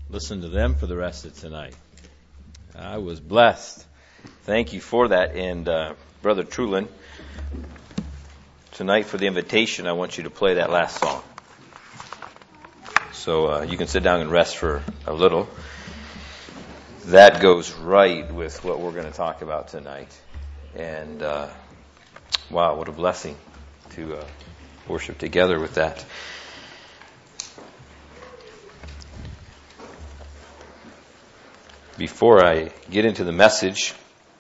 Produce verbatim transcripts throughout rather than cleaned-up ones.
listen to them for the rest of tonight. I was blessed. Thank you for that. And uh, Brother Trulin, tonight for the invitation, I want you to play that last song. So uh, you can sit down and rest for a little. That goes right with what we're going to talk about tonight. And uh, wow, what a blessing to uh, worship together with that. Before I get into the message,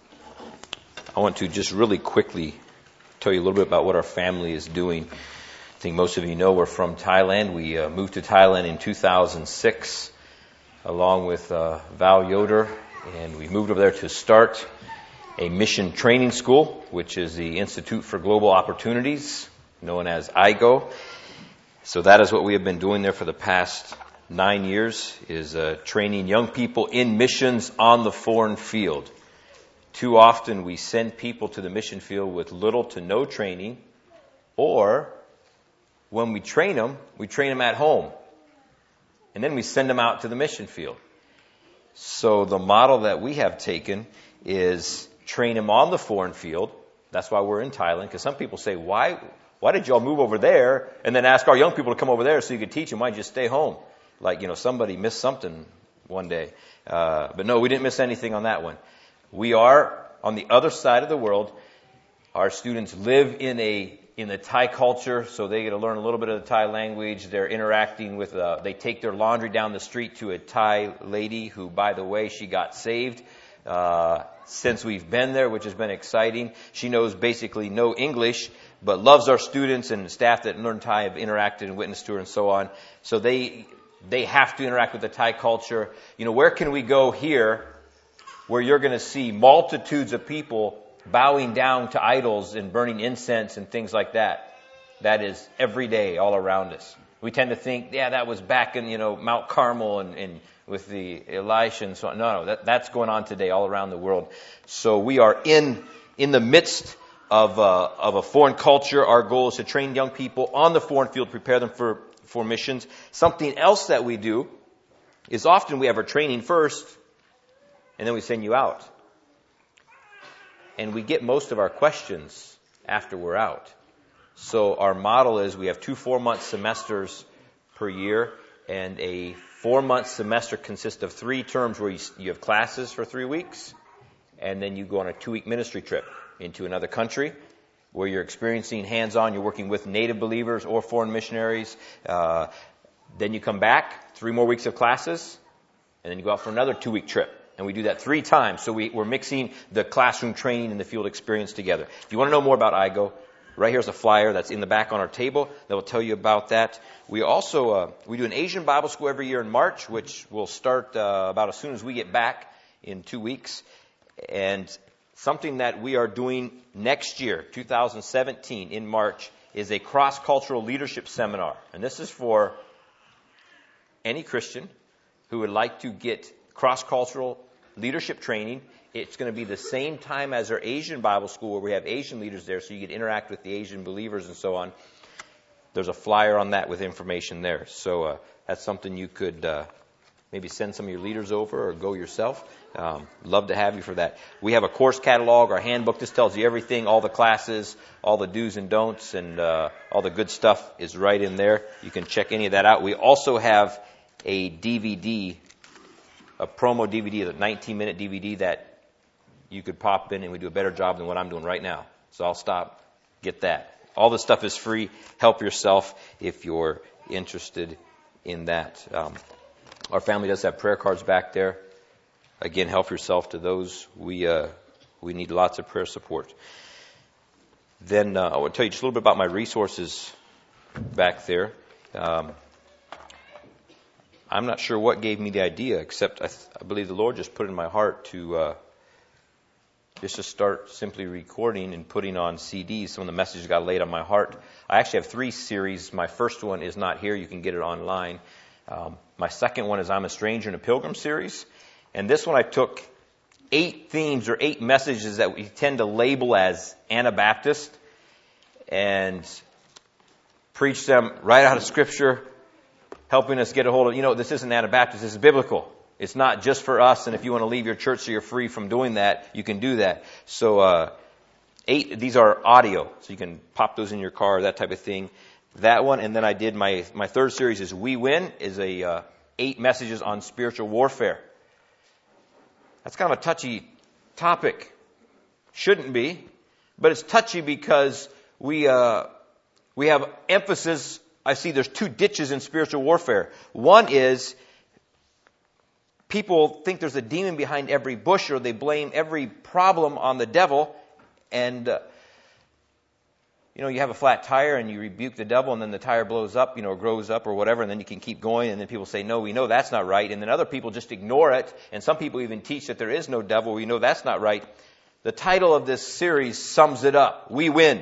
I want to just really quickly tell you a little bit about what our family is doing. I think most of you know we're from Thailand. We uh, moved to Thailand in two thousand six along with uh, Val Yoder, and we moved over there to start a mission training school, which is the Institute for Global Opportunities, known as I G O. So that is what we have been doing there for the past nine years, is uh, training young people in missions on the foreign field. Too often we send people to the mission field with little to no training, or when we train them, we train them at home. And then we send them out to the mission field. So the model that we have taken is train them on the foreign field. That's why we're in Thailand, because some people say, why why did y'all move over there and then ask our young people to come over there so you could teach them? Why don't you just stay home? Like, you know, somebody missed something one day. Uh, but no, we didn't miss anything on that one. We are on the other side of the world. Our students live in a in the Thai culture, so they get to learn a little bit of the Thai language. They're interacting with, uh, they take their laundry down the street to a Thai lady who, by the way, she got saved uh, since we've been there, which has been exciting. She knows basically no English, but loves our students, and the staff that learn Thai have interacted and witnessed to her and so on. So they they have to interact with the Thai culture. You know, where can we go here where you're going to see multitudes of people bowing down to idols and burning incense and things like that? That is every day all around us. We tend to think, yeah, that was back in, you know, Mount Carmel and, and with the Elisha and so on. No, no, that, that's going on today all around the world. So we are in in the midst of uh, of a foreign culture. Our goal is to train young people on the foreign field, prepare them for, for missions. Something else that we do is often we have our training first, and then we send you out. And we get most of our questions after we're out. So our model is we have two four-month semesters per year, and a four-month semester consists of three terms where you, you have classes for three weeks, and then you go on a two-week ministry trip into another country where you're experiencing hands-on, you're working with native believers or foreign missionaries. Uh, then you come back, three more weeks of classes, and then you go out for another two-week trip. And we do that three times. So we, we're mixing the classroom training and the field experience together. If you want to know more about I G O, right here's a flyer that's in the back on our table that will tell you about that. We also uh, we do an Asian Bible school every year in March, which will start uh, about as soon as we get back in two weeks. And something that we are doing next year, two thousand seventeen, in March, is a cross-cultural leadership seminar. And this is for any Christian who would like to get cross-cultural leadership training. It's going to be the same time as our Asian Bible school, where we have Asian leaders there, so you can interact with the Asian believers and so on. There's a flyer on that with information there. So uh, that's something you could uh, maybe send some of your leaders over or go yourself. Um, love to have you for that. We have a course catalog, our handbook. This tells you everything, all the classes, all the do's and don'ts, and uh, all the good stuff is right in there. You can check any of that out. We also have a D V D, a promo D V D, a nineteen-minute D V D that you could pop in, and we do a better job than what I'm doing right now. So I'll stop, get that. All the stuff is free. Help yourself if you're interested in that. Um, our family does have prayer cards back there. Again, help yourself to those. We uh, we need lots of prayer support. Then uh, I want to tell you just a little bit about my resources back there. Um, I'm not sure what gave me the idea, except I, th- I believe the Lord just put it in my heart to uh, just to start simply recording and putting on C Ds. Some of the messages got laid on my heart. I actually have three series. My first one is not here. You can get it online. Um, my second one is I'm a Stranger in a Pilgrim series. And this one I took eight themes or eight messages that we tend to label as Anabaptist and preach them right out of Scripture helping us get a hold of, you know, this isn't Anabaptist, this is biblical. It's not just for us, and if you want to leave your church so you're free from doing that, you can do that. So, uh, eight, these are audio, so you can pop those in your car, that type of thing. That one, and then I did my, my third series is We Win, is a, uh, eight messages on spiritual warfare. That's kind of a touchy topic. Shouldn't be, but it's touchy because we, uh, we have emphasis. I see there's two ditches in spiritual warfare. One is, people think there's a demon behind every bush, or they blame every problem on the devil. And, uh, you know, you have a flat tire and you rebuke the devil, and then the tire blows up, you know, or grows up or whatever, and then you can keep going. And then people say, no, we know that's not right. And then other people just ignore it. And some people even teach that there is no devil. We know that's not right. The title of this series sums it up. We win.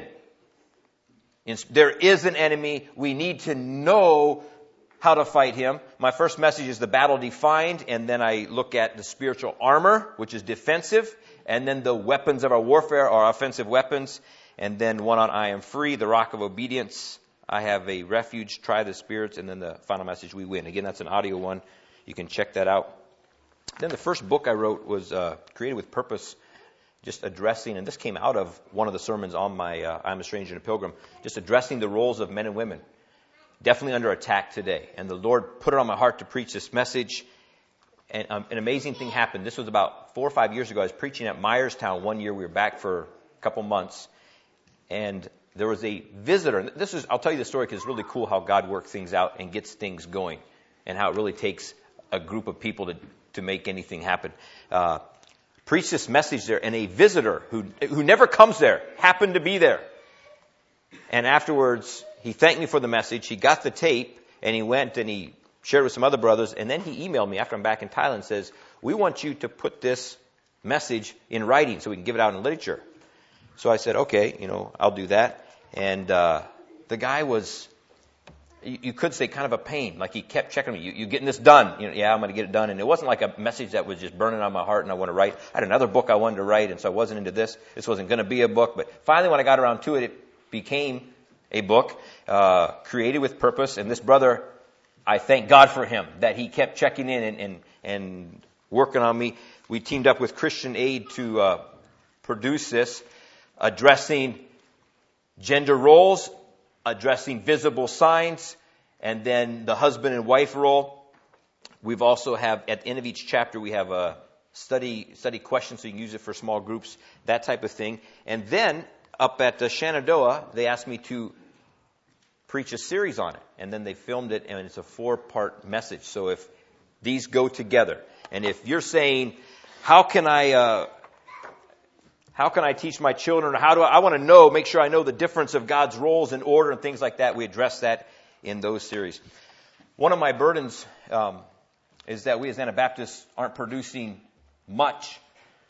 There is an enemy. We need to know how to fight him. My first message is the battle defined, and then I look at the spiritual armor, which is defensive, and then the weapons of our warfare are offensive weapons, and then one on I am free, the rock of obedience. I have a refuge, try the spirits, and then the final message, we win. Again, that's an audio one. You can check that out. Then the first book I wrote was uh, Created with Purpose, just addressing, and this came out of one of the sermons on my uh, I'm a Stranger and a Pilgrim, just addressing the roles of men and women. Definitely under attack today. And the Lord put it on my heart to preach this message. And um, an amazing thing happened. This was about four or five years ago. I was preaching at Myerstown one year. We were back for a couple months. And there was a visitor. And this is, I'll tell you the story because it's really cool how God works things out and gets things going. And how it really takes a group of people to, to make anything happen. Uh, preached this message there. And a visitor who, who never comes there happened to be there. And afterwards, he thanked me for the message. He got the tape, and he went and he shared with some other brothers. And then he emailed me after I'm back in Thailand and says, we want you to put this message in writing so we can give it out in literature. So I said, okay, you know, I'll do that. And uh, the guy was, you, you could say kind of a pain. Like he kept checking me. You, you getting this done? You know, yeah, I'm going to get it done. And it wasn't like a message that was just burning on my heart and I want to write. I had another book I wanted to write, and so I wasn't into this. This wasn't going to be a book. But finally, when I got around to it, it became a book, uh, Created with Purpose. And this brother, I thank God for him, that he kept checking in and, and, and working on me. We teamed up with Christian Aid to uh, produce this, addressing gender roles, addressing visible signs, and then the husband and wife role. We've also have, at the end of each chapter, we have a study study question, so you can use it for small groups, that type of thing. And then up at uh, Shenandoah, they asked me to preach a series on it. And then they filmed it, and it's a four-part message. So if these go together, and if you're saying, how can I uh, how can I teach my children, or how do I, I want to know, make sure I know the difference of God's roles and order and things like that, we address that in those series. One of my burdens um, is that we as Anabaptists aren't producing much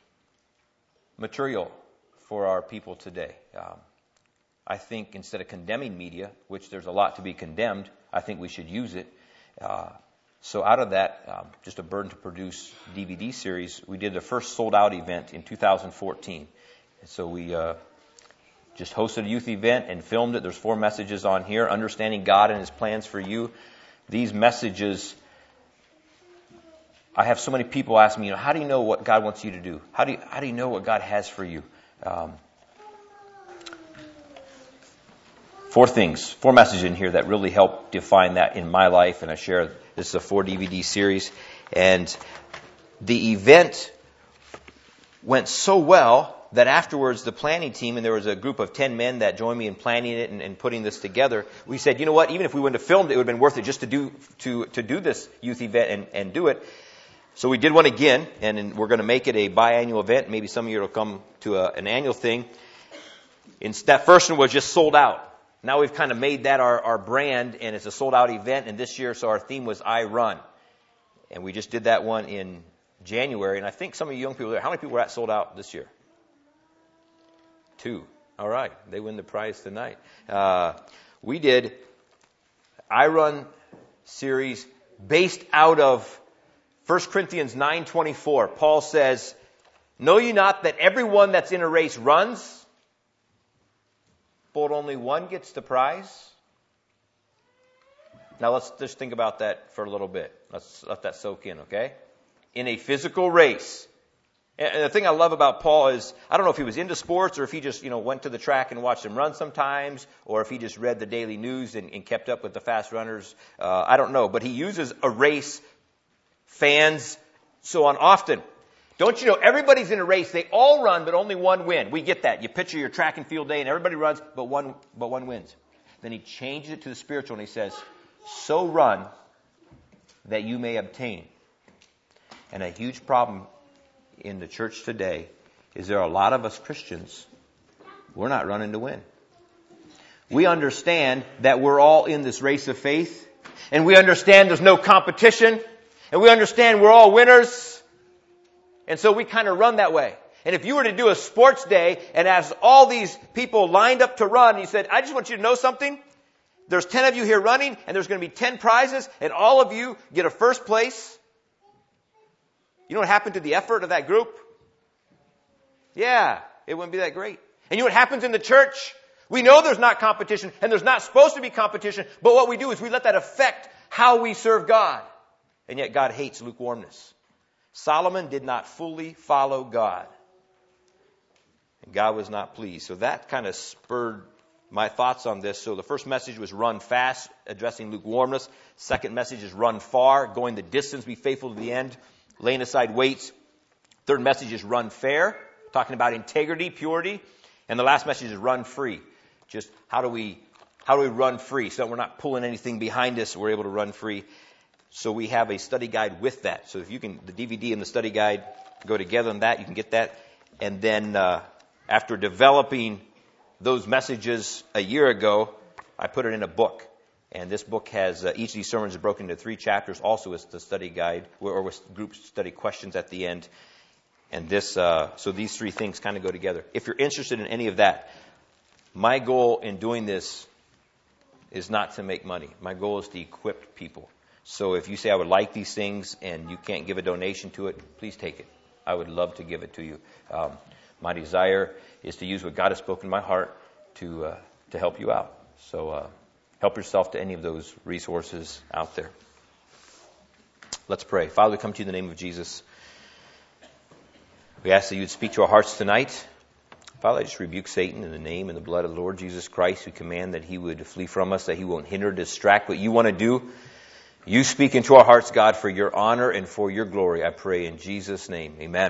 material for our people today. Um, I think instead of condemning media, which there's a lot to be condemned, I think we should use it. Uh, so out of that, um, just a burden to produce D V D series, we did the first sold-out event in two thousand fourteen. And so we uh, just hosted a youth event and filmed it. There's four messages on here, understanding God and His plans for you. These messages, I have so many people ask me, you know, how do you know what God wants you to do? How do you, how do you know what God has for you? Um, four things, four messages in here that really help define that in my life, and I share. This is a four D V D series, and the event went so well that afterwards the planning team, and there was a group of ten men that joined me in planning it and, and putting this together, we said, you know what, even if we wouldn't have filmed it, it would have been worth it just to do to to do this youth event and, and do it. So we did one again, and we're going to make it a biannual event. Maybe some of you will come to a, an annual thing. And that first one was just sold out. Now we've kind of made that our, our brand, and it's a sold-out event. And this year, so our theme was I Run. And we just did that one in January. And I think some of you young people there, how many people were at sold out this year? Two. All right. They win the prize tonight. Uh, we did I Run series based out of First Corinthians nine twenty-four. Paul says, know ye not that everyone that's in a race runs, but only one gets the prize? Now let's just think about that for a little bit. Let's let that soak in, okay? In a physical race. And the thing I love about Paul is, I don't know if he was into sports or if he just, you know, went to the track and watched them run sometimes, or if he just read the daily news and, and kept up with the fast runners. Uh, I don't know. But he uses a race, fans, so on often. Don't you know, everybody's in a race. They all run, but only one win. We get that. You picture your track and field day and everybody runs, but one, but one wins. Then he changes it to the spiritual and he says, so run that you may obtain. And a huge problem in the church today is there are a lot of us Christians, we're not running to win. We understand that we're all in this race of faith, and we understand there's no competition, and we understand we're all winners, and so we kind of run that way. And if you were to do a sports day and ask all these people lined up to run, and you said, I just want you to know something, there's ten of you here running, and there's going to be ten prizes, and all of you get a first place. You know what happened to the effort of that group? Yeah, it wouldn't be that great. And you know what happens in the church? We know there's not competition, and there's not supposed to be competition, but what we do is we let that affect how we serve God. And yet God hates lukewarmness. Solomon did not fully follow God. And God was not pleased. So that kind of spurred my thoughts on this. So the first message was run fast, addressing lukewarmness. Second message is run far, going the distance, be faithful to the end. Laying aside weights. Third message is run fair, talking about integrity, purity. And the last message is run free. Just how do we how do we run free so that we're not pulling anything behind us, we're able to run free. So we have a study guide with that. So if you can, the D V D and the study guide go together on that, you can get that. And then uh, after developing those messages a year ago, I put it in a book. And this book has, uh, each of these sermons is broken into three chapters, also with the study guide, or with group study questions at the end. And this, uh, so these three things kind of go together. If you're interested in any of that, my goal in doing this is not to make money. My goal is to equip people. So if you say, I would like these things and you can't give a donation to it, please take it. I would love to give it to you. Um, my desire is to use what God has spoken in my heart to, uh, to help you out. So, uh, help yourself to any of those resources out there. Let's pray. Father, we come to you in the name of Jesus. We ask that you would speak to our hearts tonight. Father, I just rebuke Satan in the name and the blood of the Lord Jesus Christ. We command that he would flee from us, that he won't hinder, distract what you want to do. You speak into our hearts, God, for your honor and for your glory. I pray in Jesus' name. Amen.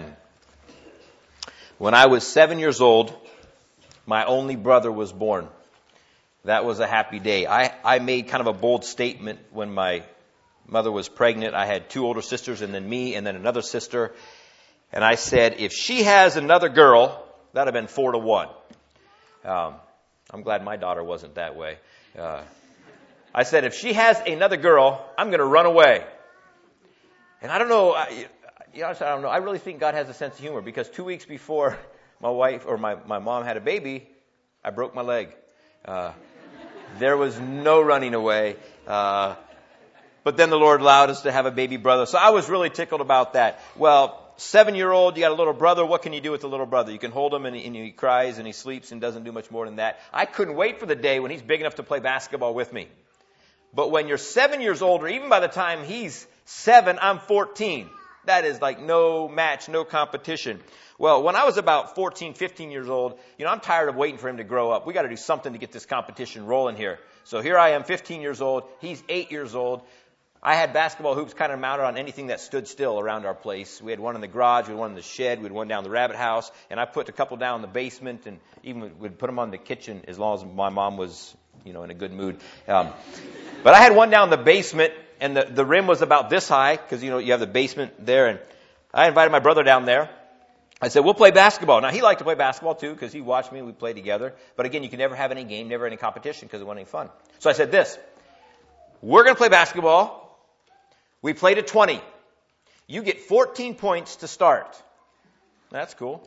When I was seven years old, my only brother was born. That was a happy day. I, I made kind of a bold statement when my mother was pregnant. I had two older sisters and then me and then another sister. And I said, if she has another girl, that would have been four to one. Um, I'm glad my daughter wasn't that way. Uh, I said, if she has another girl, I'm going to run away. And I don't know, I, you know, I don't know. I really think God has a sense of humor because two weeks before my wife or my, my mom had a baby, I broke my leg. Uh, There was no running away. Uh, but then the Lord allowed us to have a baby brother. So I was really tickled about that. Well, seven-year-old, you got a little brother. What can you do with a little brother? You can hold him and he, and he cries and he sleeps and doesn't do much more than that. I couldn't wait for the day when he's big enough to play basketball with me. But when you're seven years old, or even by the time he's seven, I'm fourteen. That is like no match, no competition. Well, when I was about fourteen, fifteen years old, you know, I'm tired of waiting for him to grow up. We got to do something to get this competition rolling here. So here I am, fifteen years old. He's eight years old. I had basketball hoops kind of mounted on anything that stood still around our place. We had one in the garage, we had one in the shed, we had one down the rabbit house, and I put a couple down in the basement, and even would put them on the kitchen as long as my mom was, you know, in a good mood. Um, but I had one down in the basement, and the, the rim was about this high, because, you know, you have the basement there, and I invited my brother down there. I said, we'll play basketball. Now, he liked to play basketball, too, because he watched me and we played together. But again, you can never have any game, never any competition, because it wasn't any fun. So I said this, we're going to play basketball. We play to twenty. You get fourteen points to start. That's cool.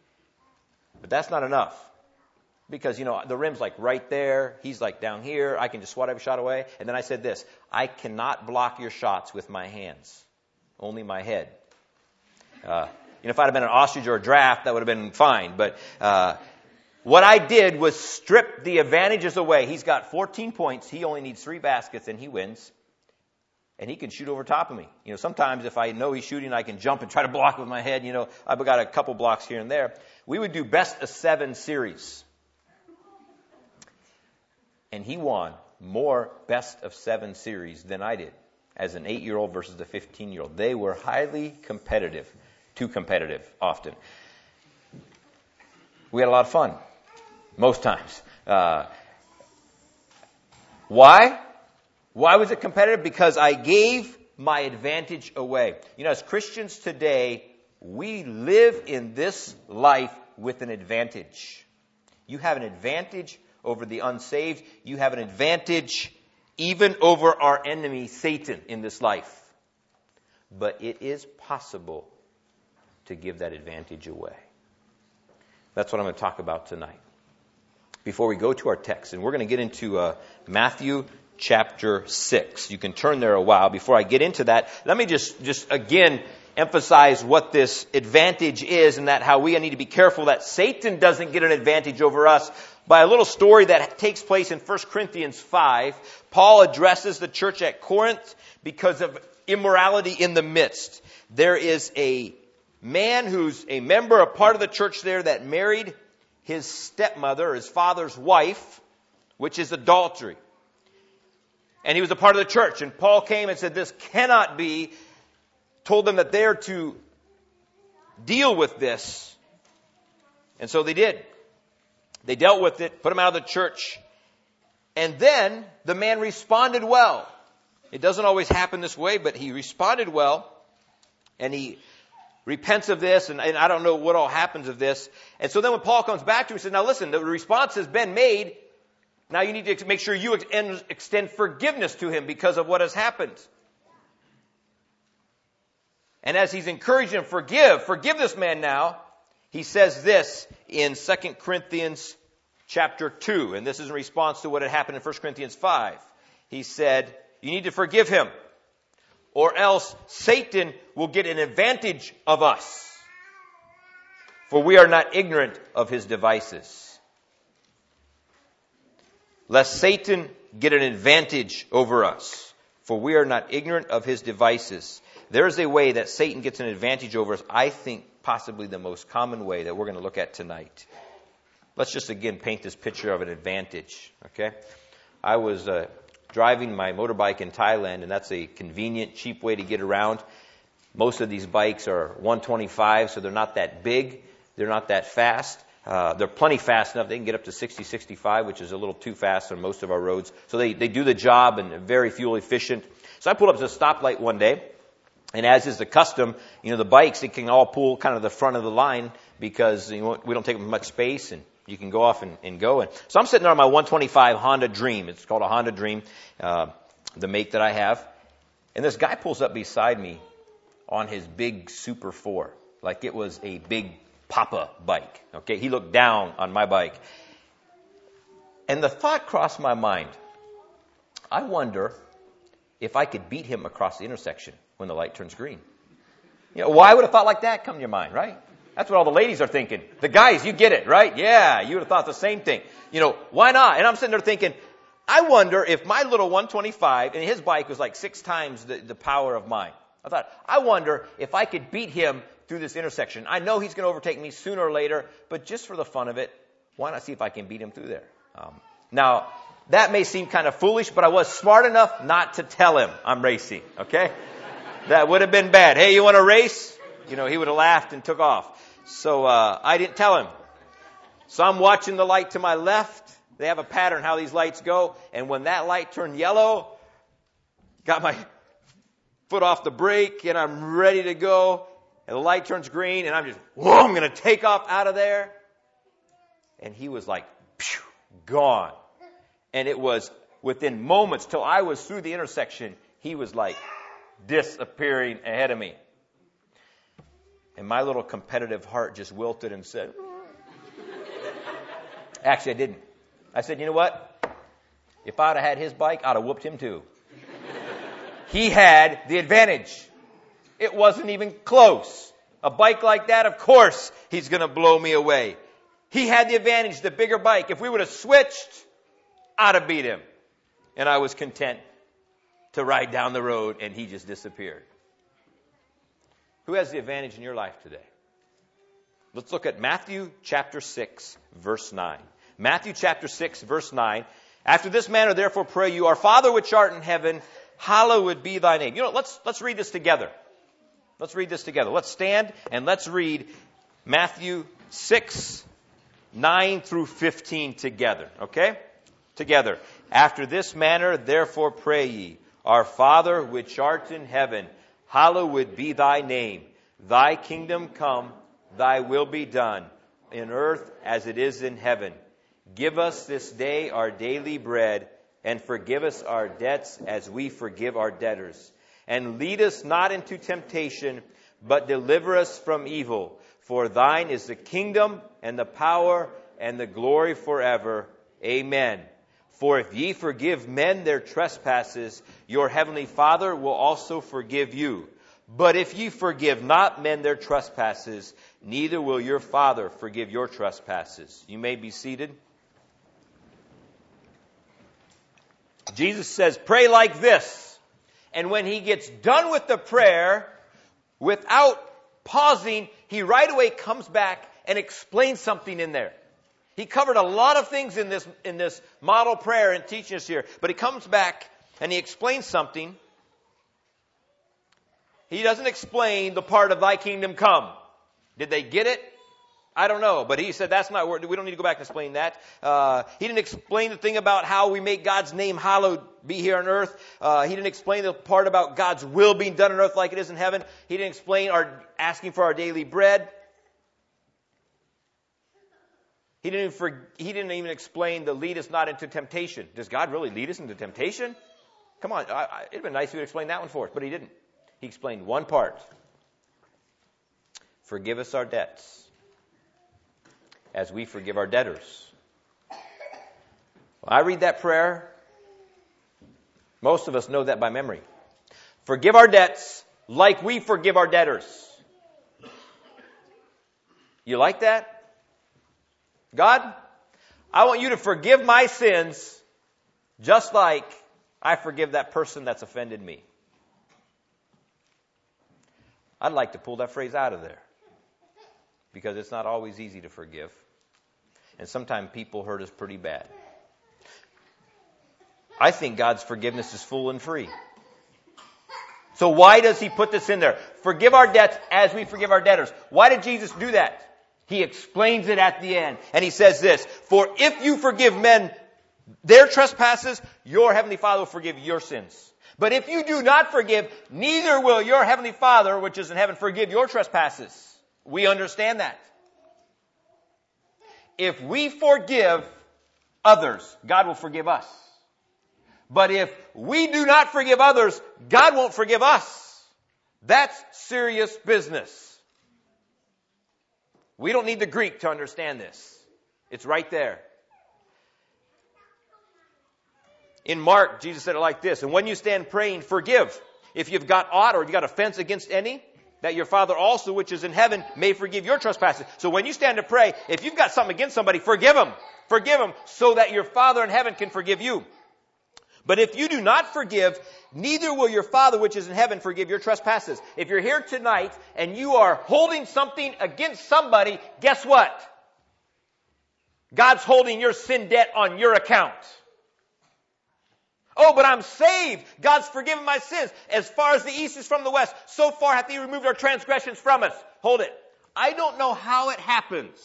But that's not enough. Because, you know, the rim's like right there. He's like down here. I can just swat every shot away. And then I said this, I cannot block your shots with my hands. Only my head. Uh, you know, if I'd have been an ostrich or a giraffe, that would have been fine. But uh, What I did was strip the advantages away. He's got fourteen points. He only needs three baskets and he wins. And he can shoot over top of me. You know, sometimes if I know he's shooting, I can jump and try to block with my head. You know, I've got a couple blocks here and there. We would do best of seven series. And he won more best of seven series than I did as an eight-year-old versus the fifteen-year-old. They were highly competitive, too competitive often. We had a lot of fun, most times. Uh, why? Why was it competitive? Because I gave my advantage away. You know, as Christians today, we live in this life with an advantage. You have an advantage over the unsaved. You have an advantage even over our enemy, Satan, in this life. But it is possible to give that advantage away. That's what I'm going to talk about tonight. Before we go to our text, and we're going to get into uh, Matthew chapter six. You can turn there a while. Before I get into that, let me just, just again emphasize what this advantage is, and that how we need to be careful that Satan doesn't get an advantage over us. By a little story that takes place in First Corinthians five, Paul addresses the church at Corinth because of immorality in the midst. There is a man who's a member, a part of the church there, that married his stepmother, his father's wife, which is adultery. And he was a part of the church. And Paul came and said, this cannot be. Told them that they're to deal with this. And so they did. They dealt with it, put him out of the church. And then the man responded well. It doesn't always happen this way, but he responded well. And he repents of this, and, and I don't know what all happens of this. And so then when Paul comes back to him, he says, now listen, the response has been made. Now you need to make sure you extend forgiveness to him because of what has happened. And as he's encouraging him, forgive, forgive this man now, he says this in Second Corinthians chapter two. And this is in response to what had happened in First Corinthians five. He said, you need to forgive him, or else Satan will get an advantage of us. For we are not ignorant of his devices. Lest Satan get an advantage over us. For we are not ignorant of his devices. There is a way that Satan gets an advantage over us. I think possibly the most common way that we're going to look at tonight. Let's just again paint this picture of an advantage. Okay, I was uh, driving my motorbike in Thailand, and that's a convenient, cheap way to get around. Most of these bikes are one twenty-five, so they're not that big. They're not that fast. Uh, they're plenty fast enough. They can get up to sixty, sixty-five, which is a little too fast on most of our roads. So they, they do the job and are very fuel efficient. So I pulled up to a stoplight one day, and as is the custom, you know, the bikes, they can all pull kind of the front of the line because you know, we don't take much space, and you can go off and, and go. And so I'm sitting there on my one twenty-five Honda Dream. It's called a Honda Dream, uh, the make that I have. And this guy pulls up beside me on his big Super four, like it was a big Papa bike. Okay, he looked down on my bike. And the thought crossed my mind, I wonder if I could beat him across the intersection when the light turns green. You know, why would a thought like that come to your mind, right? That's what all the ladies are thinking. The guys, you get it, right? Yeah, you would have thought the same thing. You know, why not? And I'm sitting there thinking, I wonder if my little one twenty-five, and his bike was like six times the, the power of mine. I thought, I wonder if I could beat him through this intersection. I know he's going to overtake me sooner or later, but just for the fun of it, why not see if I can beat him through there? Um, now, that may seem kind of foolish, but I was smart enough not to tell him I'm racing, okay? That would have been bad. Hey, you want to race? You know, he would have laughed and took off. So uh, I didn't tell him. So I'm watching the light to my left. They have a pattern how these lights go. And when that light turned yellow, got my foot off the brake, and I'm ready to go. And the light turns green, and I'm just, whoa, I'm going to take off out of there. And he was like, phew, gone. And it was within moments till I was through the intersection, he was like disappearing ahead of me. And my little competitive heart just wilted and said, actually, I didn't. I said, you know what? If I'd have had his bike, I'd have whooped him too. He had the advantage. It wasn't even close. A bike like that, of course, he's going to blow me away. He had the advantage, the bigger bike. If we would have switched, I'd have beat him. And I was content to ride down the road, and he just disappeared. Who has the advantage in your life today? Let's look at Matthew chapter six, verse nine. Matthew chapter six, verse nine. After this manner, therefore, pray you, Our Father which art in heaven, hallowed be thy name. You know, let's let's read this together. Let's read this together. Let's stand and let's read Matthew six, nine through fifteen together. Okay? Together. After this manner, therefore, pray ye, Our Father which art in heaven, hallowed be thy name. Thy kingdom come, thy will be done, in earth as it is in heaven. Give us this day our daily bread, and forgive us our debts as we forgive our debtors. And lead us not into temptation, but deliver us from evil. For thine is the kingdom, and the power, and the glory forever. Amen. For if ye forgive men their trespasses, your heavenly Father will also forgive you. But if ye forgive not men their trespasses, neither will your Father forgive your trespasses. You may be seated. Jesus says, pray like this. And when he gets done with the prayer, without pausing, he right away comes back and explains something in there. He covered a lot of things in this, in this model prayer and teaching us here. But he comes back and he explains something. He doesn't explain the part of thy kingdom come. Did they get it? I don't know. But he said that's not, we don't need to go back and explain that. Uh, he didn't explain the thing about how we make God's name hallowed be here on earth. Uh, he didn't explain the part about God's will being done on earth like it is in heaven. He didn't explain our asking for our daily bread. He didn't, even for, he didn't even explain the lead us not into temptation. Does God really lead us into temptation? Come on. I, I, it'd been nice if he would explain that one for us, but he didn't. He explained one part. Forgive us our debts as we forgive our debtors. When I read that prayer, most of us know that by memory. Forgive our debts like we forgive our debtors. You like that? God, I want you to forgive my sins just like I forgive that person that's offended me. I'd like to pull that phrase out of there because it's not always easy to forgive. And sometimes people hurt us pretty bad. I think God's forgiveness is full and free. So why does he put this in there? Forgive our debts as we forgive our debtors. Why did Jesus do that? He explains it at the end. And he says this, for if you forgive men their trespasses, your heavenly Father will forgive your sins. But if you do not forgive, neither will your heavenly Father, which is in heaven, forgive your trespasses. We understand that. If we forgive others, God will forgive us. But if we do not forgive others, God won't forgive us. That's serious business. We don't need the Greek to understand this. It's right there. In Mark, Jesus said it like this, and when you stand praying, forgive. If you've got aught or you've got offense against any, that your Father also, which is in heaven, may forgive your trespasses. So when you stand to pray, if you've got something against somebody, forgive them. Forgive them so that your Father in heaven can forgive you. But if you do not forgive, neither will your Father which is in heaven forgive your trespasses. If you're here tonight and you are holding something against somebody, guess what? God's holding your sin debt on your account. Oh, but I'm saved. God's forgiven my sins. As far as the east is from the west, so far hath he removed our transgressions from us. Hold it. I don't know how it happens.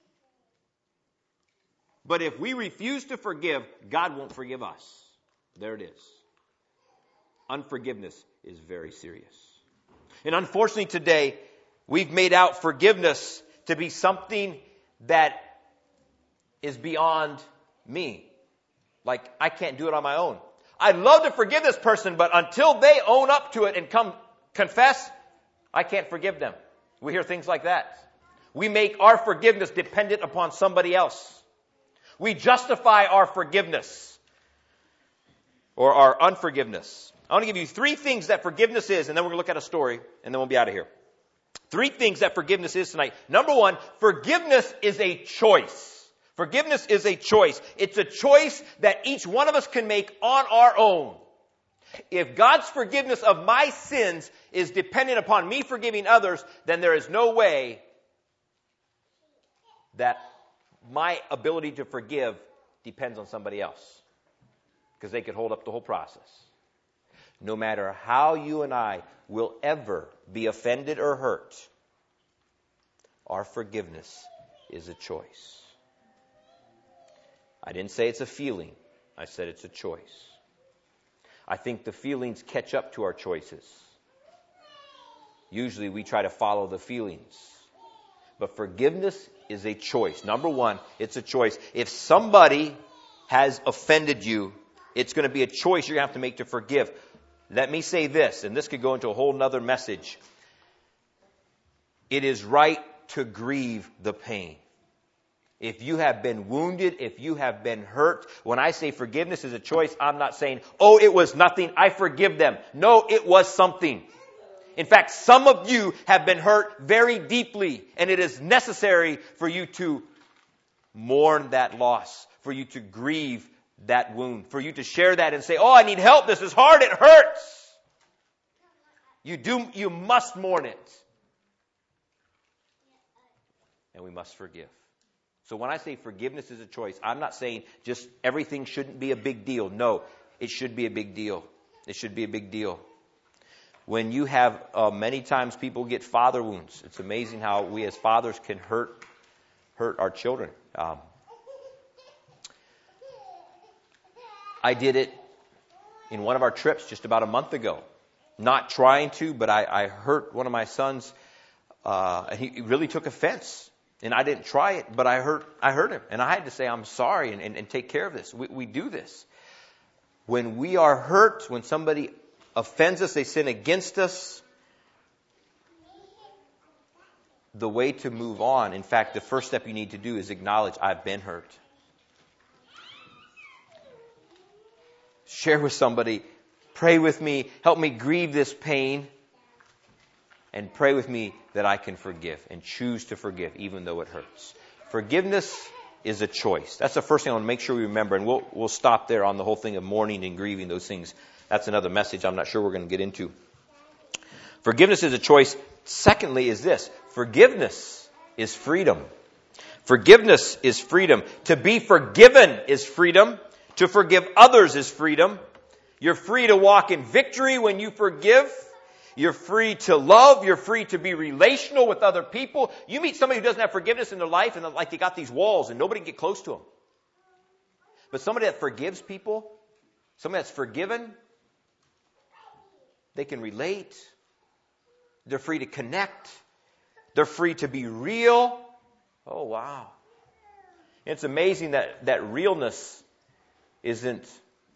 But if we refuse to forgive, God won't forgive us. There it is. Unforgiveness is very serious. And unfortunately today, we've made out forgiveness to be something that is beyond me. Like, I can't do it on my own. I'd love to forgive this person, but until they own up to it and come confess, I can't forgive them. We hear things like that. We make our forgiveness dependent upon somebody else. We justify our forgiveness or our unforgiveness. I want to give you three things that forgiveness is, and then we're going to look at a story, and then we'll be out of here. Three things that forgiveness is tonight. Number one, forgiveness is a choice. Forgiveness is a choice. It's a choice that each one of us can make on our own. If God's forgiveness of my sins is dependent upon me forgiving others, then there is no way that my ability to forgive depends on somebody else. Because they could hold up the whole process. No matter how you and I will ever be offended or hurt, our forgiveness is a choice. I didn't say it's a feeling. I said it's a choice. I think the feelings catch up to our choices. Usually we try to follow the feelings. But forgiveness is a choice. Number one, it's a choice. If somebody has offended you, it's going to be a choice you're going to have to make to forgive. Let me say this, and this could go into a whole nother message. It is right to grieve the pain. If you have been wounded, if you have been hurt, when I say forgiveness is a choice, I'm not saying, oh, it was nothing, I forgive them. No, it was something. In fact, some of you have been hurt very deeply, and it is necessary for you to mourn that loss, for you to grieve that wound, for you to share that and say, oh, I need help, this is hard, it hurts. You do, you must mourn it. And we must forgive. So when I say forgiveness is a choice, I'm not saying just everything shouldn't be a big deal. No, it should be a big deal. It should be a big deal. When you have, uh, many times people get father wounds. It's amazing how we as fathers can hurt, hurt our children. Um, I did it in one of our trips just about a month ago. Not trying to, but I, I hurt one of my sons. Uh, and he really took offense. And I didn't try it, but I hurt, I hurt him. And I had to say, I'm sorry and, and, and take care of this. We, we do this. When we are hurt, when somebody offends us, they sin against us, the way to move on, in fact, the first step you need to do is acknowledge, I've been hurt. Share with somebody, pray with me, help me grieve this pain, and pray with me that I can forgive and choose to forgive even though it hurts. Forgiveness is a choice. That's the first thing I want to make sure we remember, and we'll we'll stop there on the whole thing of mourning and grieving, those things. That's another message I'm not sure we're going to get into. Forgiveness is a choice. Secondly is this, forgiveness is freedom. Forgiveness is freedom. To be forgiven is freedom. To forgive others is freedom. You're free to walk in victory when you forgive. You're free to love. You're free to be relational with other people. You meet somebody who doesn't have forgiveness in their life and like they got these walls and nobody can get close to them. But somebody that forgives people, somebody that's forgiven, they can relate. They're free to connect. They're free to be real. Oh, wow. It's amazing that, that realness isn't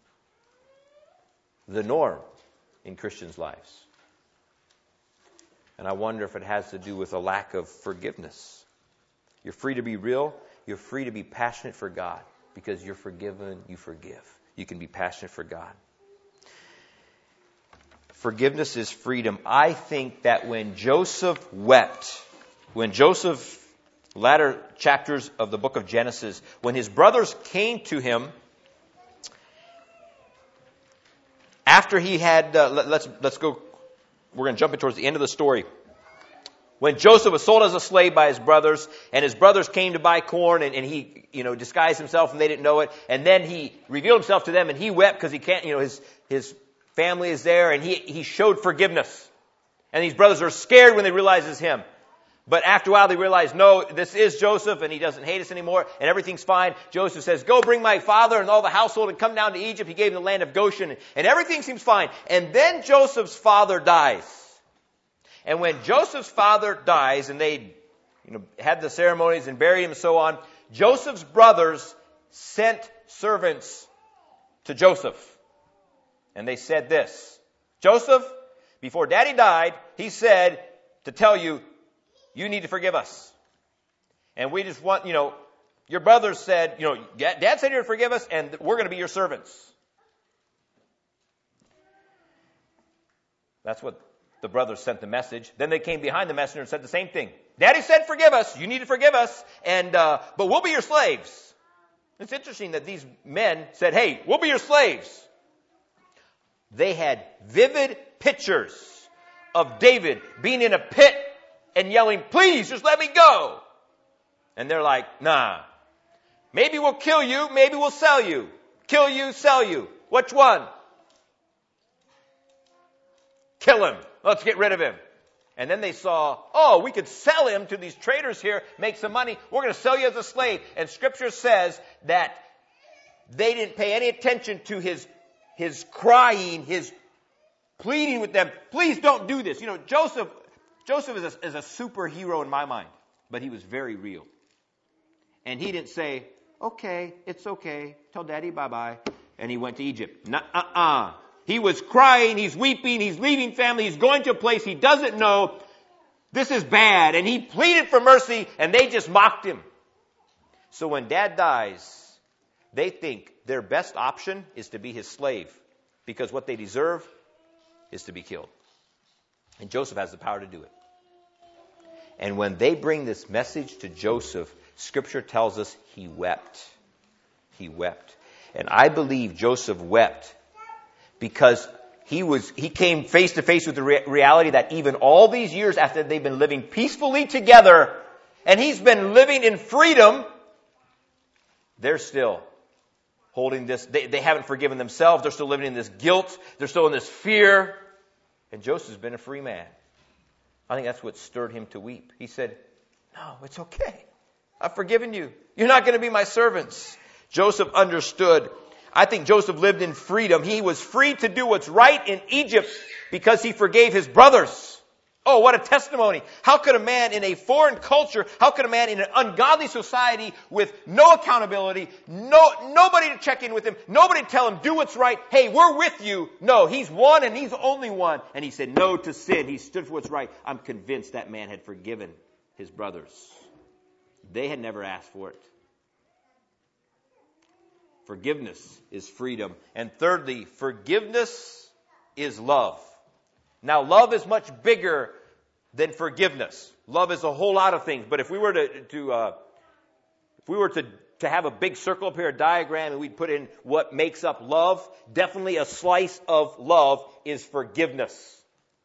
the norm in Christians' lives. And I wonder if it has to do with a lack of forgiveness. You're free to be real. You're free to be passionate for God. Because you're forgiven, you forgive. You can be passionate for God. Forgiveness is freedom. I think that when Joseph wept, when Joseph, latter chapters of the book of Genesis, when his brothers came to him, after he had, uh, let, let's let's go, we're going to jump in towards the end of the story. When Joseph was sold as a slave by his brothers, and his brothers came to buy corn, and, and he, you know, disguised himself, and they didn't know it, and then he revealed himself to them, and he wept because he can't, you know, his his family is there, and he he showed forgiveness. And these brothers are scared when they realize it's him. But after a while, they realize, no, this is Joseph, and he doesn't hate us anymore, and everything's fine. Joseph says, go bring my father and all the household and come down to Egypt. He gave them the land of Goshen, and everything seems fine. And then Joseph's father dies. And when Joseph's father dies, and they, you know, had the ceremonies and buried him and so on, Joseph's brothers sent servants to Joseph. And they said this, Joseph, before Daddy died, he said to tell you, you need to forgive us. And we just want, you know, your brothers said, you know, Dad said you're to forgive us, and we're going to be your servants. That's what The brothers sent the message. Then they came behind the messenger and said the same thing. Daddy said, forgive us. You need to forgive us. And, uh, but we'll be your slaves. It's interesting that these men said, hey, we'll be your slaves. They had vivid pictures of David being in a pit and yelling, please, just let me go. And they're like, nah, maybe we'll kill you. Maybe we'll sell you. Kill you, sell you. Which one? Kill him. Let's get rid of him. And then they saw, oh, we could sell him to these traders here, make some money. We're going to sell you as a slave. And Scripture says that they didn't pay any attention to his, his crying, his pleading with them. Please don't do this. You know, Joseph, Joseph is a, is a superhero in my mind, but he was very real. And he didn't say, okay, it's okay. Tell Daddy bye-bye. And he went to Egypt. Nuh-uh-uh. He was crying, he's weeping, he's leaving family, he's going to a place he doesn't know. This is bad. And he pleaded for mercy, and they just mocked him. So when Dad dies, they think their best option is to be his slave, because what they deserve is to be killed. And Joseph has the power to do it. And when they bring this message to Joseph, Scripture tells us he wept. He wept. And I believe Joseph wept because he was he came face to face with the re- reality that even all these years after they've been living peacefully together, and he's been living in freedom, they're still holding this. They, they haven't forgiven themselves. They're still living in this guilt. They're still in this fear. And Joseph's been a free man. I think that's what stirred him to weep. He said, no, it's okay. I've forgiven you. You're not going to be my servants. Joseph understood. I think Joseph lived in freedom. He was free to do what's right in Egypt because he forgave his brothers. Oh, what a testimony. How could a man in a foreign culture, how could a man in an ungodly society with no accountability, no nobody to check in with him, nobody to tell him, do what's right, hey, we're with you. No, he's one and he's the only one. And he said no to sin. He stood for what's right. I'm convinced that man had forgiven his brothers. They had never asked for it. Forgiveness is freedom. And thirdly, forgiveness is love. Now, love is much bigger than forgiveness. Love is a whole lot of things. But if we were to, to uh, if we were to, to have a big circle up here, a diagram, and we'd put in what makes up love, definitely a slice of love is forgiveness.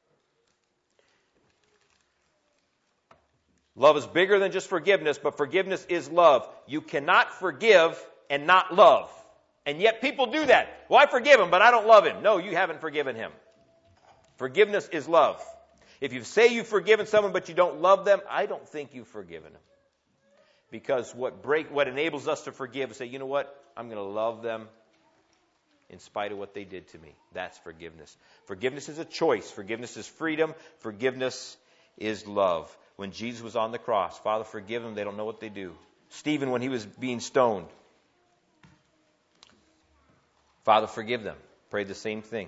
Love is bigger than just forgiveness, but forgiveness is love. You cannot forgive and not love. And yet people do that. Well, I forgive him, but I don't love him. No, you haven't forgiven him. Forgiveness is love. If you say you've forgiven someone, but you don't love them, I don't think you've forgiven them. Because what break, what enables us to forgive is say, you know what? I'm going to love them in spite of what they did to me. That's forgiveness. Forgiveness is a choice. Forgiveness is freedom. Forgiveness is love. When Jesus was on the cross, Father, forgive them. They don't know what they do. Stephen, when he was being stoned, Father, forgive them. Prayed the same thing.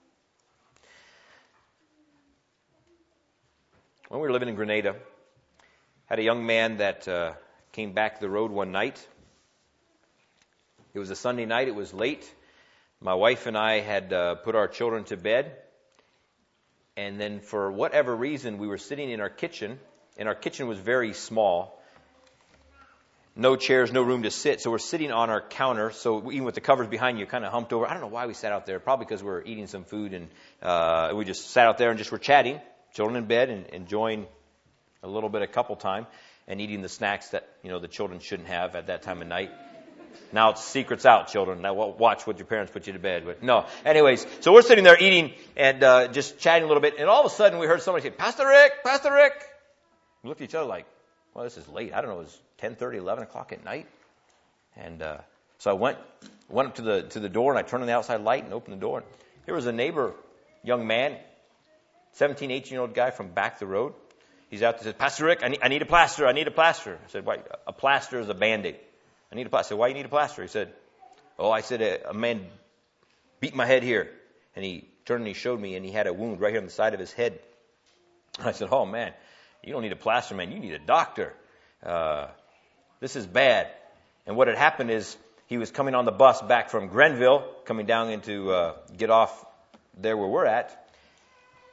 When we were living in Grenada, had a young man that uh, came back the road one night. It was a Sunday night. It was late. My wife and I had uh, put our children to bed. And then for whatever reason, we were sitting in our kitchen. And our kitchen was very small. No chairs, no room to sit. So we're sitting on our counter. So even with the covers behind you, kind of humped over. I don't know why we sat out there. Probably because we were eating some food. And uh, we just sat out there and just were chatting. Children in bed and enjoying a little bit of couple time. And eating the snacks that, you know, the children shouldn't have at that time of night. Now it's secrets out, children. Now watch what your parents put you to bed with. No. Anyways, so we're sitting there eating and uh, just chatting a little bit. And all of a sudden we heard somebody say, Pastor Rick, Pastor Rick. We looked at each other like, well, this is late. I don't know. It was ten thirty, eleven o'clock at night. And uh, so I went went up to the to the door and I turned on the outside light and opened the door. And here was a neighbor, young man, seventeen, eighteen-year-old guy from back the road. He's out there and says, Pastor Rick, I need, I need a plaster. I need a plaster. I said, why? A plaster is a Band-Aid. I need a plaster. I said, why do you need a plaster? He said, oh, I said, a, a man beat my head here. And he turned and he showed me, and he had a wound right here on the side of his head. And I said, oh, man, you don't need a plaster, man. You need a doctor. Uh, this is bad. And what had happened is he was coming on the bus back from Grenville, coming down into uh, get off there where we're at.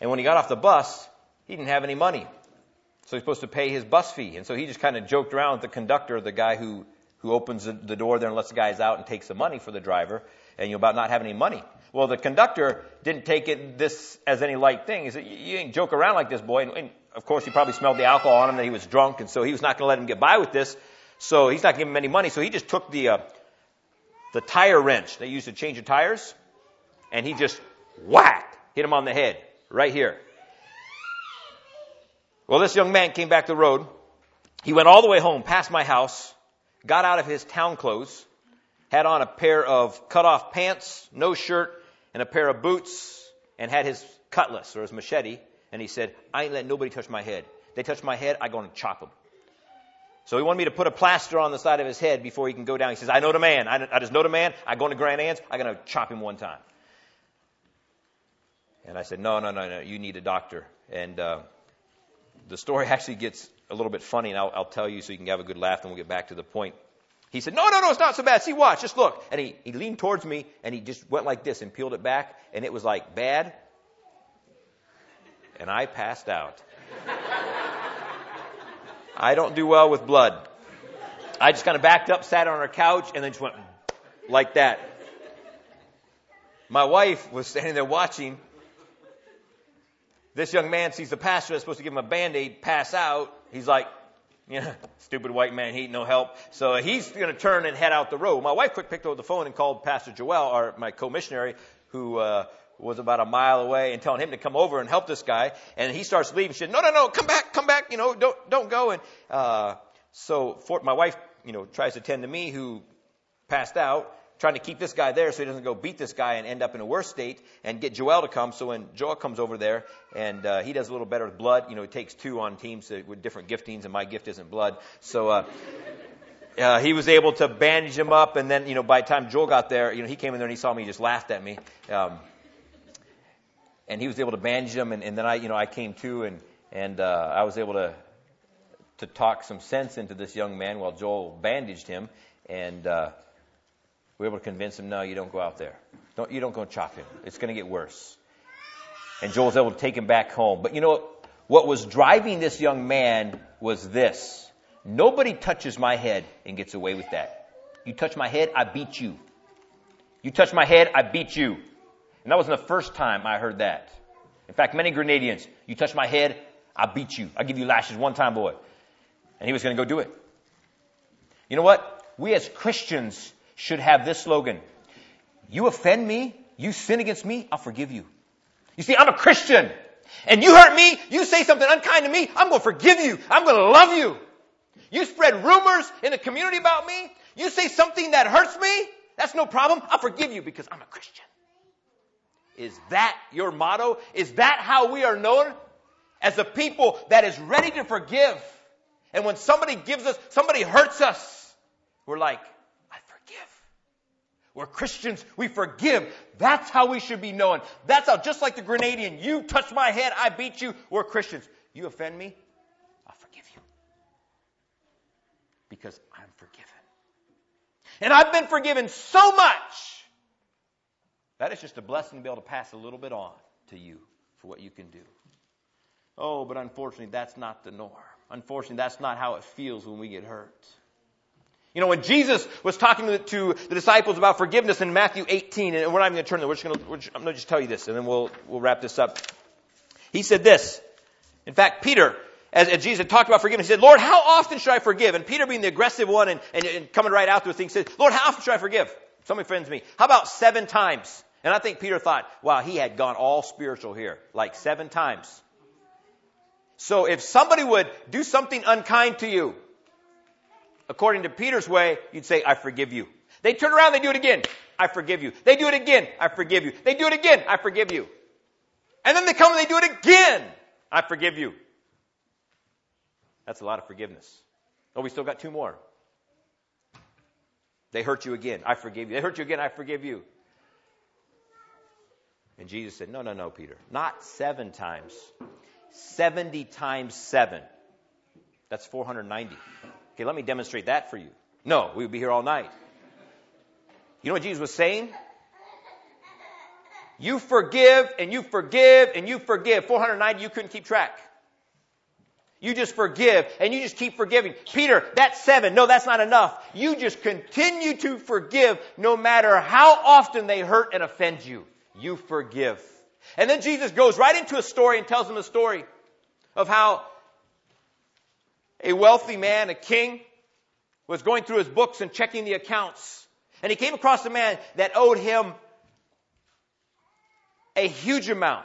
And when he got off the bus, he didn't have any money. So he's supposed to pay his bus fee. And so he just kind of joked around with the conductor, the guy who, who opens the, the door there and lets the guys out and takes the money for the driver, and you know, about not having any money. Well, the conductor didn't take it this as any light thing. He said, you ain't joke around like this, boy. And, and of course, he probably smelled the alcohol on him, that he was drunk, and so he was not going to let him get by with this. So he's not giving him any money. So he just took the uh, the tire wrench they used to change the tires, and he just whack, hit him on the head, right here. Well, this young man came back the road. He went all the way home, past my house, got out of his town clothes, had on a pair of cut-off pants, no shirt, and a pair of boots, and had his cutlass or his machete, and he said, I ain't letting nobody touch my head. They touch my head, I'm going to chop them. So he wanted me to put a plaster on the side of his head before he can go down. He says, I know the man. I, I just know the man. I go into Grand Anse. I'm going to chop him one time. And I said, no, no, no, no. You need a doctor. And uh, the story actually gets a little bit funny, and I'll, I'll tell you so you can have a good laugh, and we'll get back to the point. He said, no, no, no, it's not so bad. See, watch, just look. And he, he leaned towards me, and he just went like this and peeled it back, and it was like bad. And I passed out. I don't do well with blood. I just kind of backed up, sat on our couch, and then just went like that. My wife was standing there watching. This young man sees the pastor that's supposed to give him a Band-Aid pass out. He's like, yeah, stupid white man, he ain't no help. So he's going to turn and head out the road. My wife quick picked up the phone and called Pastor Joel, our, my co-missionary, who uh, was about a mile away, and telling him to come over and help this guy. And he starts leaving. She said, no, no, no, come back, come back, you know, don't don't go. And uh, so for, my wife, you know, tries to tend to me, who passed out, trying to keep this guy there so he doesn't go beat this guy and end up in a worse state, and get Joel to come. So when Joel comes over there, and uh, he does a little better with blood, you know, it takes two on teams to, with different giftings, and my gift isn't blood. So uh, uh, he was able to bandage him up, and then, you know, by the time Joel got there, you know, he came in there and he saw me, he just laughed at me. Um, and he was able to bandage him, and, and then I, you know, I came to, and, and uh, I was able to to talk some sense into this young man while Joel bandaged him, and uh, we were able to convince him, no, you don't go out there. Don't, you don't go chop him. It's going to get worse. And Joel was able to take him back home. But you know what? What was driving this young man was this. Nobody touches my head and gets away with that. You touch my head, I beat you. You touch my head, I beat you. And that wasn't the first time I heard that. In fact, many Grenadians, you touch my head, I beat you. I'll give you lashes one time, boy. And he was going to go do it. You know what? We as Christians should have this slogan. You offend me, you sin against me, I'll forgive you. You see, I'm a Christian. And you hurt me, you say something unkind to me, I'm going to forgive you. I'm going to love you. You spread rumors in the community about me, you say something that hurts me, that's no problem. I'll forgive you because I'm a Christian. Is that your motto? Is that how we are known? As a people that is ready to forgive. And when somebody gives us, somebody hurts us, we're like, I forgive. We're Christians, we forgive. That's how we should be known. That's how, just like the Grenadian, you touch my head, I beat you. We're Christians. You offend me, I'll forgive you. Because I'm forgiven. And I've been forgiven so much. That is just a blessing to be able to pass a little bit on to you for what you can do. Oh, but unfortunately, that's not the norm. Unfortunately, that's not how it feels when we get hurt. You know, when Jesus was talking to the, to the disciples about forgiveness in Matthew eighteen, and we're not even going to turn there, we're just going to, we're just, I'm going to just tell you this, and then we'll we'll wrap this up. He said this. In fact, Peter, as, as Jesus had talked about forgiveness, he said, Lord, how often should I forgive? And Peter, being the aggressive one and, and, and coming right out to the thing, said, Lord, how often should I forgive? Somebody friends me. How about seven times? And I think Peter thought, wow, he had gone all spiritual here, like seven times. So if somebody would do something unkind to you, according to Peter's way, you'd say, I forgive you. They turn around, they do it again. I forgive you. They do it again. I forgive you. They do it again. I forgive you. And then they come and they do it again. I forgive you. That's a lot of forgiveness. Oh, we still got two more. They hurt you again. I forgive you. They hurt you again. I forgive you. And Jesus said, no, no, no, Peter. Not seven times. seventy times seven. That's four hundred ninety. Okay, let me demonstrate that for you. No, we would be here all night. You know what Jesus was saying? You forgive and you forgive and you forgive. four hundred ninety, you couldn't keep track. You just forgive and you just keep forgiving. Peter, that's seven. No, that's not enough. You just continue to forgive no matter how often they hurt and offend you. You forgive. And then Jesus goes right into a story and tells them a story of how a wealthy man, a king, was going through his books and checking the accounts. And he came across a man that owed him a huge amount.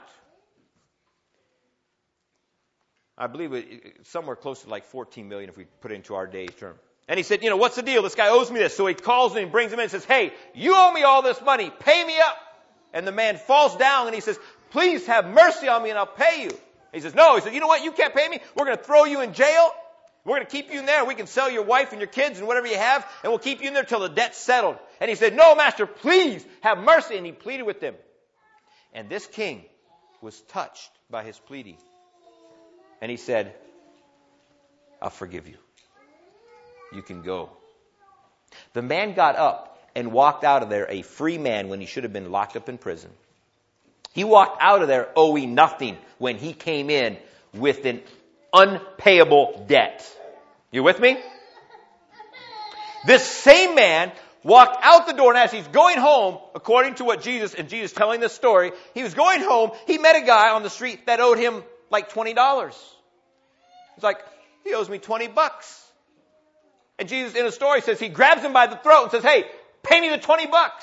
I believe it, somewhere close to like fourteen million if we put it into our day's term. And he said, you know, what's the deal? This guy owes me this. So he calls him and brings him in and says, hey, you owe me all this money. Pay me up. And the man falls down and he says, please have mercy on me and I'll pay you. He says, no. He says, you know what? You can't pay me. We're going to throw you in jail. We're going to keep you in there. We can sell your wife and your kids and whatever you have, and we'll keep you in there till the debt's settled. And he said, no, master, please have mercy. And he pleaded with them. And this king was touched by his pleading. And he said, I'll forgive you. You can go. The man got up and walked out of there a free man when he should have been locked up in prison. He walked out of there owing nothing when he came in with an unpayable debt. You with me? This same man walked out the door, and as he's going home, according to what Jesus, and Jesus telling this story, he was going home, he met a guy on the street that owed him like twenty dollars. He's like, he owes me twenty bucks. And Jesus in a story says he grabs him by the throat and says, hey, pay me the twenty bucks.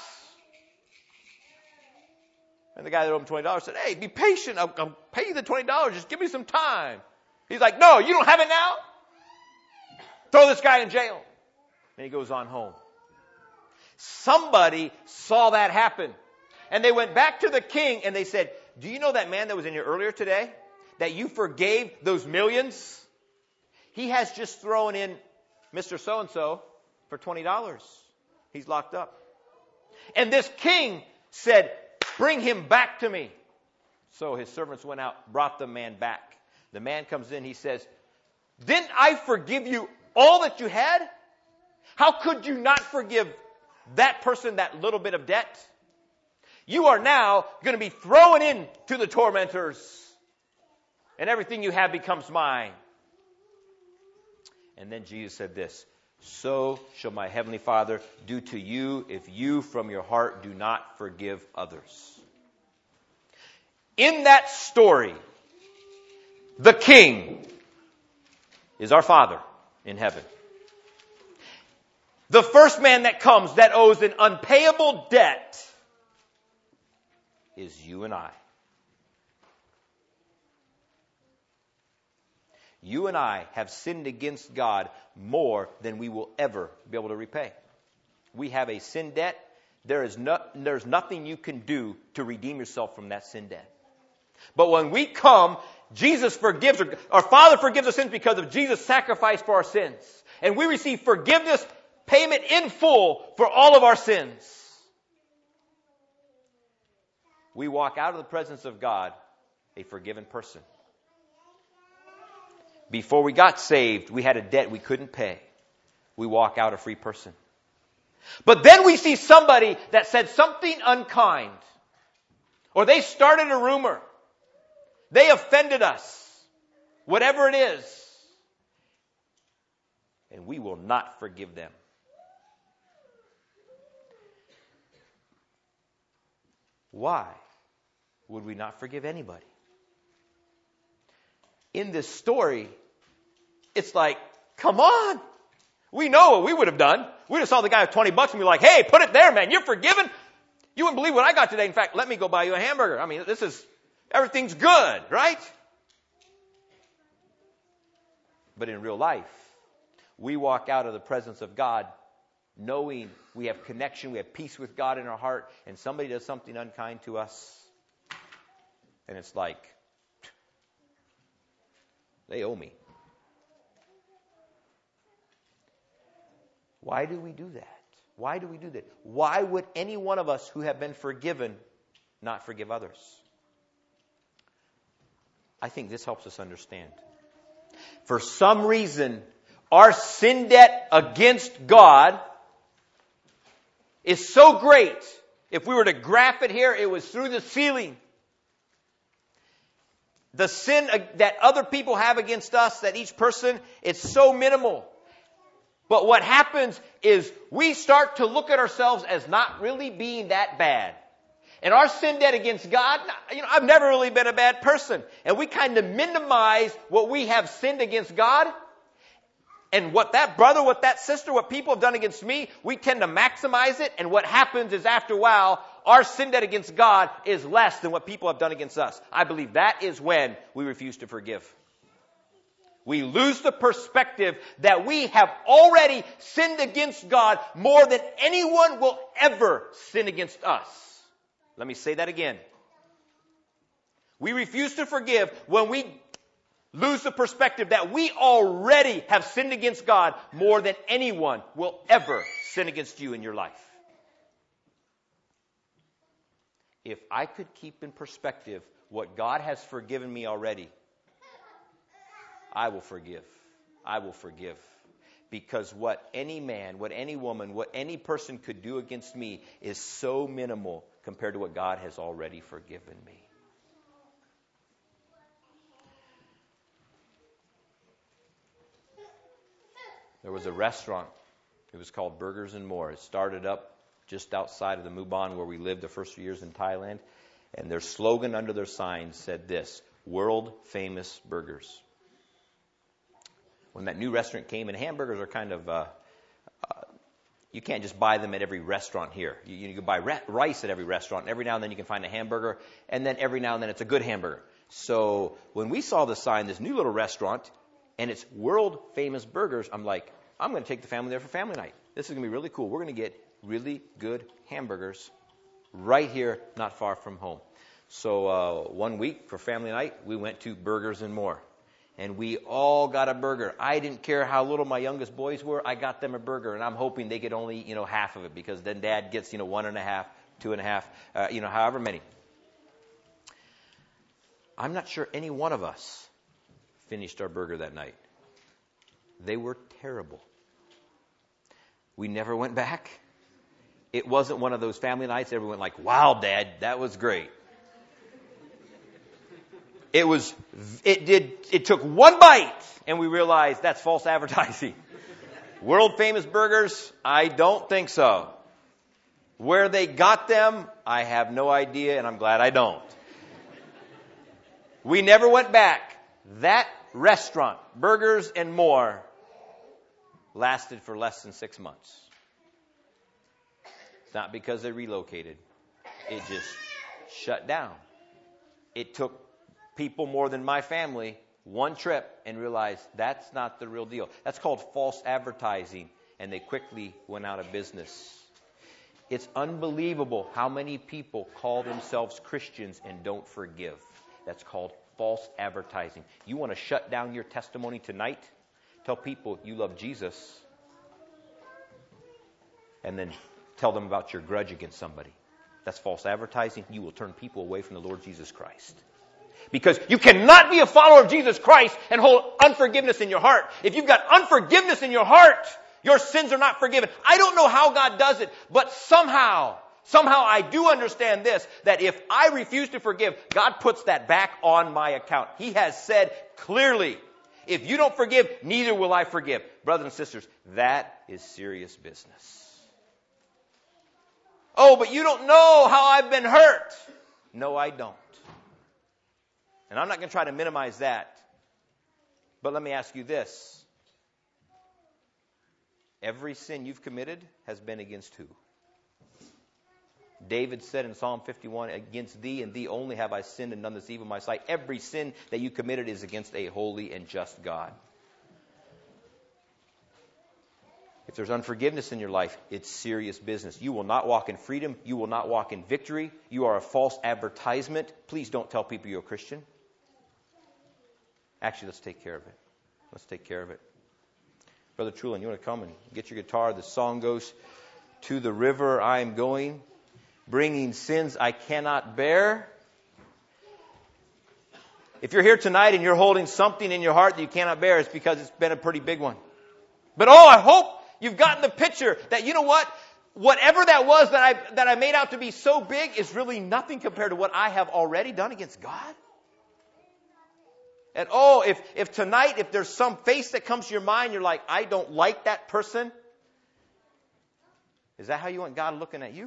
And the guy that owed him twenty dollars said, hey, be patient. I'll, I'll pay you the twenty dollars. Just give me some time. He's like, no, you don't have it now? Throw this guy in jail. And he goes on home. Somebody saw that happen. And they went back to the king and they said, do you know that man that was in here earlier today? That you forgave those millions? He has just thrown in Mister So-and-so for twenty dollars. He's locked up. And this king said, bring him back to me. So his servants went out, brought the man back. The man comes in, he says, didn't I forgive you all that you had? How could you not forgive that person that little bit of debt? You are now going to be thrown into the tormentors, and everything you have becomes mine. And then Jesus said this, so shall my heavenly Father do to you if you from your heart do not forgive others. In that story, the King is our Father in heaven. The first man that comes that owes an unpayable debt is you and I. You and I have sinned against God more than we will ever be able to repay. We have a sin debt. There is no, there's nothing you can do to redeem yourself from that sin debt. But when we come, Jesus forgives, our Father forgives our sins because of Jesus' sacrifice for our sins. And we receive forgiveness, payment in full for all of our sins. We walk out of the presence of God a forgiven person. Before we got saved, we had a debt we couldn't pay. We walk out a free person. But then we see somebody that said something unkind. Or they started a rumor. They offended us. Whatever it is. And we will not forgive them. Why would we not forgive anybody? In this story, it's like, come on. We know what we would have done. We would have saw the guy with twenty bucks and be like, hey, put it there, man. You're forgiven. You wouldn't believe what I got today. In fact, let me go buy you a hamburger. I mean, this is, everything's good, right? But in real life, we walk out of the presence of God knowing we have connection, we have peace with God in our heart, and somebody does something unkind to us. And it's like, they owe me. Why do we do that? Why do we do that? Why would any one of us who have been forgiven not forgive others? I think this helps us understand. For some reason, our sin debt against God is so great If we were to graph it here, it was through the ceiling. The sin that other people have against us, that each person, it's so minimal. But what happens is we start to look at ourselves as not really being that bad. And our sin debt against God, you know, I've never really been a bad person. And we kind of minimize what we have sinned against God. And what that brother, what that sister, what people have done against me, we tend to maximize it. And what happens is after a while, our sin debt against God is less than what people have done against us. I believe that is when we refuse to forgive. We lose the perspective that we have already sinned against God more than anyone will ever sin against us. Let me say that again. We refuse to forgive when we lose the perspective that we already have sinned against God more than anyone will ever sin against you in your life. If I could keep in perspective what God has forgiven me already, I will forgive. I will forgive. Because what any man, what any woman, what any person could do against me is so minimal compared to what God has already forgiven me. There was a restaurant. It was called Burgers and More. It started up just outside of the Mubon where we lived the first few years in Thailand. And their slogan under their sign said this: world famous burgers. When that new restaurant came, and hamburgers are kind of, uh, uh, you can't just buy them at every restaurant here. You, you can buy re- rice at every restaurant, and every now and then you can find a hamburger, and then every now and then it's a good hamburger. So when we saw the sign, this new little restaurant, and it's world famous burgers, I'm like, I'm going to take the family there for family night. This is going to be really cool. We're going to get really good hamburgers right here, not far from home. So uh, one week for family night, we went to Burgers and More. And we all got a burger. I didn't care how little my youngest boys were. I got them a burger, and I'm hoping they get only, you know, half of it, because then Dad gets, you know, one and a half, two and a half, uh, you know, however many. I'm not sure any one of us finished our burger that night. They were terrible. We never went back. It wasn't one of those family nights everyone went like, wow, Dad, that was great. It was, it did, it took one bite and we realized that's false advertising. World famous burgers? I don't think so. Where they got them, I have no idea, and I'm glad I don't. We never went back. That restaurant, Burgers and More, lasted for less than six months. It's not because they relocated. It just shut down. It took people more than my family one trip and realized that's not the real deal. That's called false advertising, and they quickly went out of business. It's unbelievable how many people call themselves Christians and don't forgive. That's called false advertising. You want to shut down your testimony tonight? Tell people you love Jesus, and then tell them about your grudge against somebody. That's false advertising. You will turn people away from the Lord Jesus Christ. Because you cannot be a follower of Jesus Christ and hold unforgiveness in your heart. If you've got unforgiveness in your heart, your sins are not forgiven. I don't know how God does it, but somehow, somehow I do understand this, that if I refuse to forgive, God puts that back on my account. He has said clearly, if you don't forgive, neither will I forgive. Brothers and sisters, that is serious business. Oh, but you don't know how I've been hurt. No, I don't. And I'm not going to try to minimize that. But let me ask you this. Every sin you've committed has been against who? David said in Psalm fifty-one, against thee and thee only have I sinned and done this evil in my sight. Every sin that you committed is against a holy and just God. If there's unforgiveness in your life, it's serious business. You will not walk in freedom. You will not walk in victory. You are a false advertisement. Please don't tell people you're a Christian. Actually, let's take care of it. Let's take care of it. Brother Trulin, you want to come and get your guitar? The song goes, to the river I am going, bringing sins I cannot bear. If you're here tonight and you're holding something in your heart that you cannot bear, it's because it's been a pretty big one. But oh, I hope you've gotten the picture that, you know what? whatever that was that I, that I made out to be so big is really nothing compared to what I have already done against God. And oh, if, if tonight, if there's some face that comes to your mind, you're like, I don't like that person. Is that how you want God looking at you?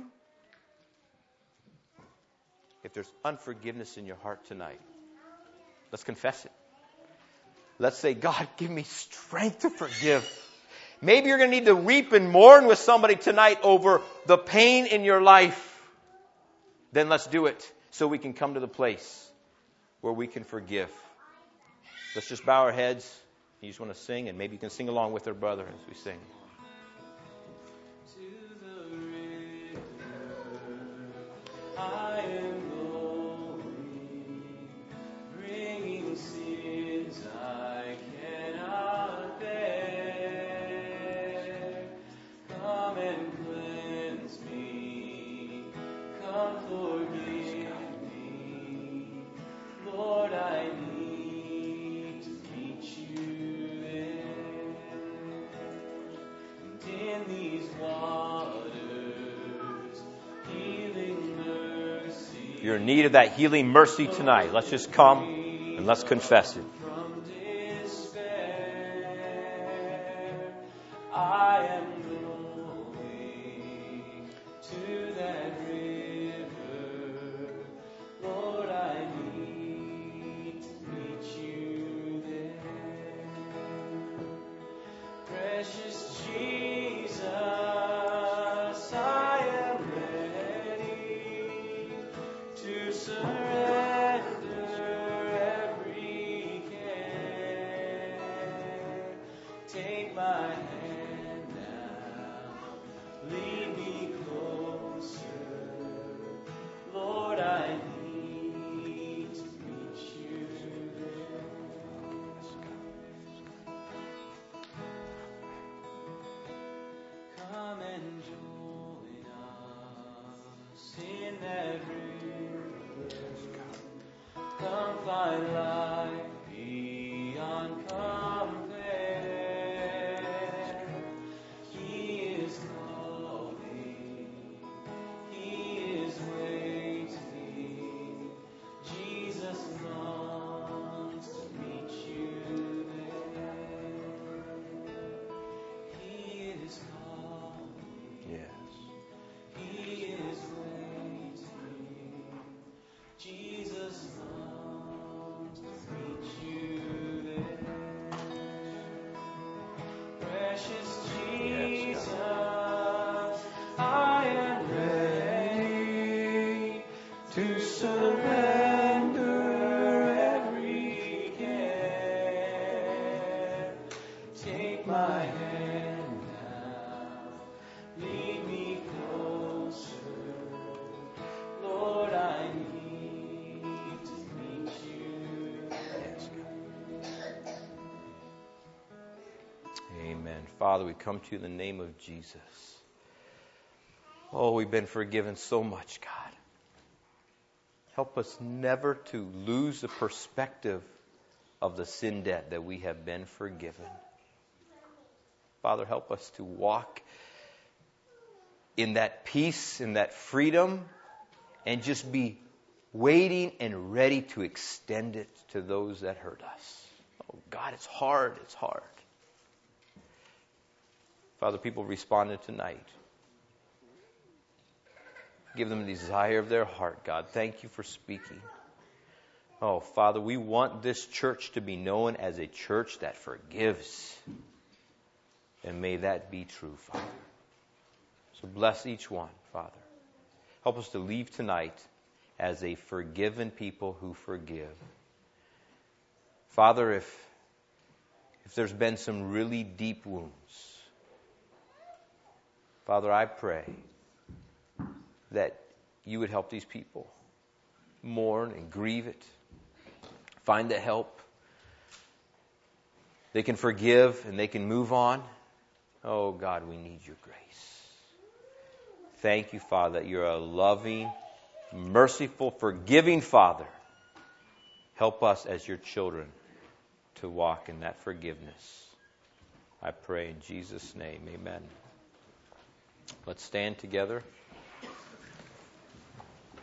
If there's unforgiveness in your heart tonight, let's confess it. Let's say, God, give me strength to forgive. Maybe you're going to need to weep and mourn with somebody tonight over the pain in your life. Then let's do it so we can come to the place where we can forgive. Let's just bow our heads. You just want to sing, and maybe you can sing along with our brother as we sing. To the river, I am going, bringing sins I cannot bear. Come and cleanse me, come forgive me, Lord, I need. In these waters, healing mercy. If you're in need of that healing mercy tonight, let's just come and let's confess it. From despair, I am going to that river. Lord, I need to meet you there. Precious Jesus, I am ready to surrender every care. Take my hand now, lead me closer. Lord, I need to meet you there. Come and join us in that river. Come find life beyond compare. He is calling. He is waiting. Jesus longs to meet you there. He is calling. Yes. He is waiting. Jesus longs to meet you there. Precious Jesus, I am ready to surrender every care. Take my hand now, lead me closer. Lord, I need to meet you. Amen. Father, we come to you in the name of Jesus. Oh, we've been forgiven so much, God. Help us never to lose the perspective of the sin debt that we have been forgiven. Father, help us to walk in that peace, in that freedom, and just be waiting and ready to extend it to those that hurt us. Oh, God, it's hard. It's hard. Father, people responded tonight. Give them the desire of their heart, God. Thank you for speaking. Oh, Father, we want this church to be known as a church that forgives. And may that be true, Father. So bless each one, Father. Help us to leave tonight as a forgiven people who forgive. Father, if, if there's been some really deep wounds, Father, I pray that you would help these people mourn and grieve it, find the help. They can forgive and they can move on. Oh, God, we need your grace. Thank you, Father, that you're a loving, merciful, forgiving Father. Help us as your children to walk in that forgiveness. I pray in Jesus' name, amen. Let's stand together.